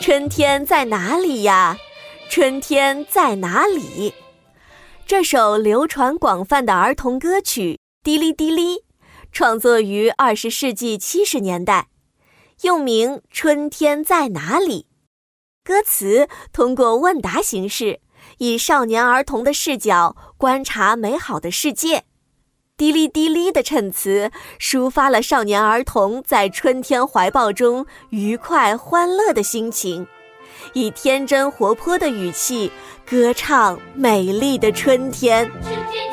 春天在哪里呀？春天在哪里？这首流传广泛的儿童歌曲《嘀哩嘀哩》创作于20世纪70年代，又名《春天在哪里》。歌词通过问答形式，以少年儿童的视角观察美好的世界。嘀哩嘀哩的衬词抒发了少年儿童在春天怀抱中愉快欢乐的心情，以天真活泼的语气歌唱美丽的春天。 春天